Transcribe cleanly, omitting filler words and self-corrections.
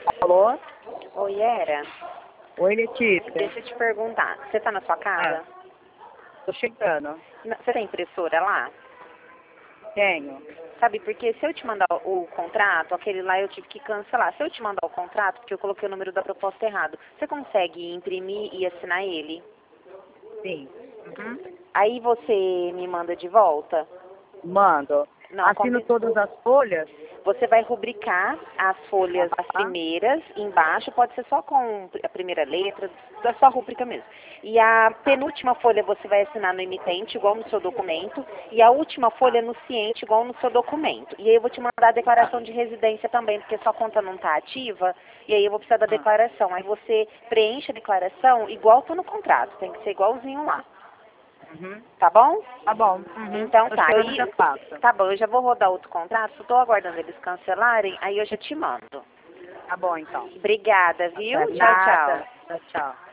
Alô? Oi, Era. Oi, Letícia. Deixa eu te perguntar. Você tá na sua casa? Tô chegando. Você tem impressora lá? Tenho. Sabe, porque se eu te mandar o contrato, aquele lá eu tive que cancelar. Se eu te mandar o contrato, porque eu coloquei o número da proposta errado, você consegue imprimir e assinar ele? Sim. Uhum. Aí você me manda de volta? Mando. Não, Assino todas as folhas? Você vai rubricar as folhas, as primeiras, embaixo, pode ser só com a primeira letra, só rúbrica mesmo. E a penúltima folha você vai assinar no emitente, igual no seu documento, e a última folha no ciente, igual no seu documento. E aí eu vou te mandar a declaração de residência também, porque sua conta não está ativa, e aí eu vou precisar da declaração. Aí você preenche a declaração igual está no contrato, tem que ser igualzinho lá. Uhum. Tá bom? Tá bom. Uhum. Então tá. Eu já faço. Tá bom, eu já vou rodar outro contrato, estou aguardando eles cancelarem, aí eu já te mando. Tá bom, então. Obrigada, viu? Tchau, tchau. Nada. Tchau, tchau.